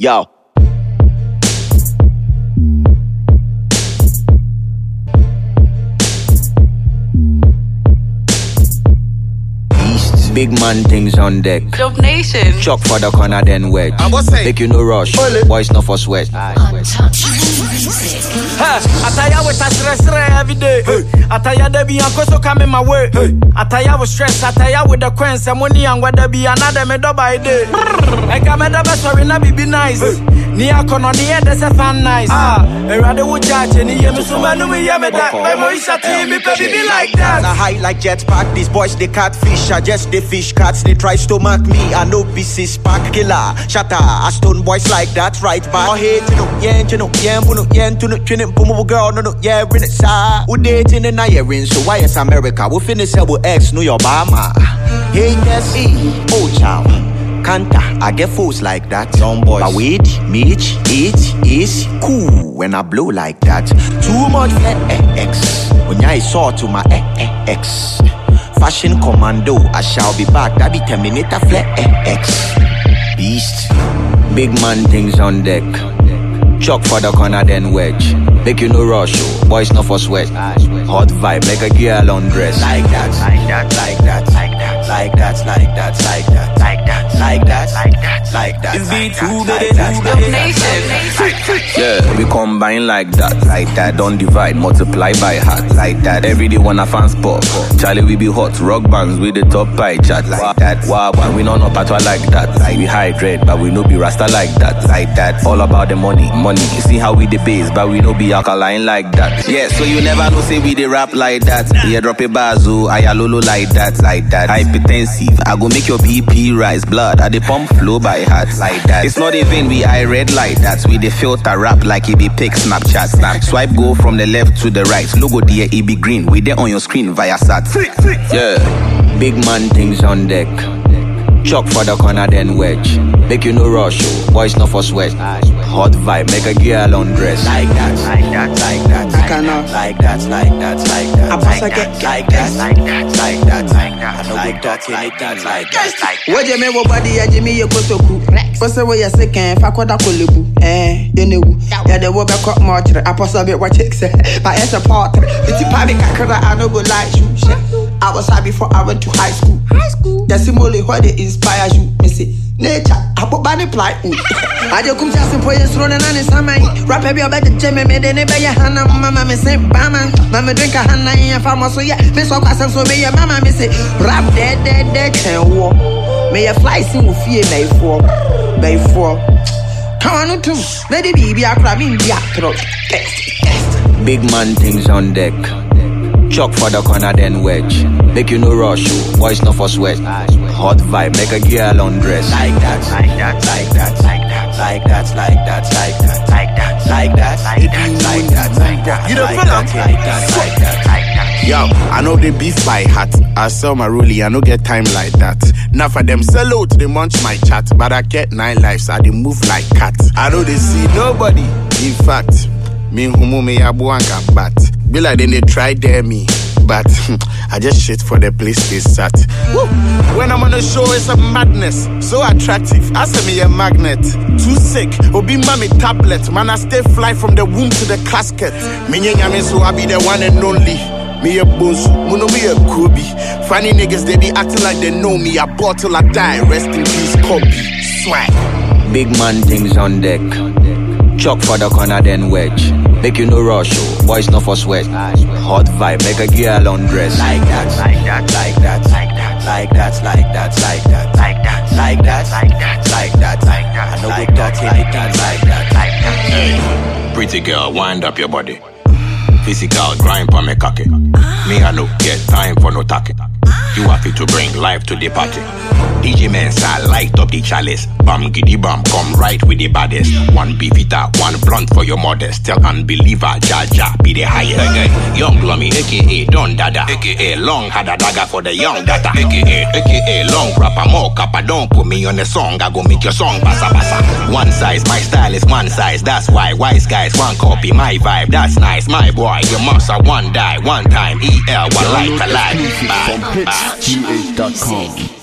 Yo. Big man things on deck. Dub Nation. Chuck for the corner, then wedge. Make you no rush. Boys not for sweat. Ataya with a stress every day. Ataya de be and so come in my way. Ataya with stress. Ataya with the queens and money and whether be another me do by day. I come at the best or not be nice. Nia kono the that's a fan nice. A rather would judge any year so man we yam that. My Moisha team me be like that. I high like jetpack. These boys they catfish. I just the fish cats. They try to mark me. I know BC spark killer. Shatter. I stone boys like that right back. Oh hey to no yen to no yen to no yen to no chin pumu girl no yeah bring it sa. We dating in a year so why is America? We finish up with X New York Obama. Hey yes oh child. Kanta, I get fools like that. Some boys. But weed, meat, eat, is cool when I blow like that. Too much X. When I saw to my X. Fashion commando, I shall be back. That be Terminator X. Beast. Big man things on deck. Chuck for the corner, then wedge. Make you no rush, boys not for sweat. Hot vibe, make a girl undress. Like that, like that, like that, like that, like that, like that, like that, like that, like that, like that, like that. It's B2, yeah, we combine like that, don't divide, multiply by heart, like that. Every day when I fan spot, Charlie we be hot, rock bands with the top pie chat, like that. Wow, we no patwa like that, like we hydrate, but we no be rasta like that, like that. All about the money. You see how we the base, but we no be alkaline like that. Yeah, so you never know say we the rap like that. Yeah, drop a bazo, I lolo like that, like that. Hypertensive, I go make your BP rise, blood, I the pump flow by heart like that. It's not even we I read like that. We the filter rap like it be pick Snapchat. Swipe go from the left to the right. Logo there it be green. We there on your screen via sat. Yeah, big man things on deck. Chuck for the corner, then wedge. Make you no rush, boys not for sweat. Hot vibe, make a girl undress. Like that, like that, like that, like that, like that, like that, like that, like that, like that, like that, like that, like that, like that, like that, like that. What you mean, body? I Jimmy Yokotoku. What's the way you're sick and Fakoda Kolubu? You know, yeah, the Wobber Cock Marcher. I possibly watch it, but as a part, it's a public Kakara, I know go like you. I was high before I went to high school. That's simply what it inspires you. Me say, nature, I put body plight. I just come just for you, throw the nanny summer. Rap every about the gym, and then they buy a hana, mama, me say, Bama, mama drink a hana in a farmer, so yeah, Miss Ocasan, so be your mama, me say, rap dead, can walk. May a fly sing with fear, may fall. Come on, too. Let it be a crab in the throat. Big man things on deck. Chuck for the corner, then wedge. Make you no rush, boys not for sweat. Hot vibe, make a girl undress. Like that, like that, like that, like that, like that, like that, like that, like that, like that, like that, like that, like that. You don't feel Yo, I know they beef by hat. I sell my rollie, I no get time like that. Now for them sell out, they munch my chat. But I get 9 lives, I they move like cat. I know they see nobody. In fact, me humu me abuanga bat. Be like then they try dare me, but I just shit for the place they sat. Woo. When I'm on the show, it's a madness. So attractive, ask me a magnet. Too sick, obi mommy tablet. Man, I stay fly from the womb to the casket. Me so I be the one and only. Me a boss, muno me a Kobe. Funny niggas, they be acting like they know me. I bought till I die, rest in peace, Kobe. Swag. Big man things on deck. Chuck for the corner, then wedge. Make you no rush, boys not for sweat. Hot vibe, make a girl undress. Like that, like that, like that, like that, like that, like that, like that, like that, like that, like that, like that, like that. I know like that, like that, like that. Pretty girl, wind up your body. Physical grind for me cocky. Me I no get time for no talking. You happy to bring life to the party. DJ Mensa light up the chalice. Bam giddy bam, come right with the baddest. One beefita, one blunt for your modest. Tell unbeliever, Jaja be the highest. Okay. Young Glummy, aka Don Dada, aka Long had a dagger for the young data, aka Long rapper, more kappa. Don't put me on the song, I go make your song basa basa. One size, my style is one size. That's why wise guys one copy my vibe. That's nice, my boy. You must have one die, one time. EL, one life alive. From PitchGH.com.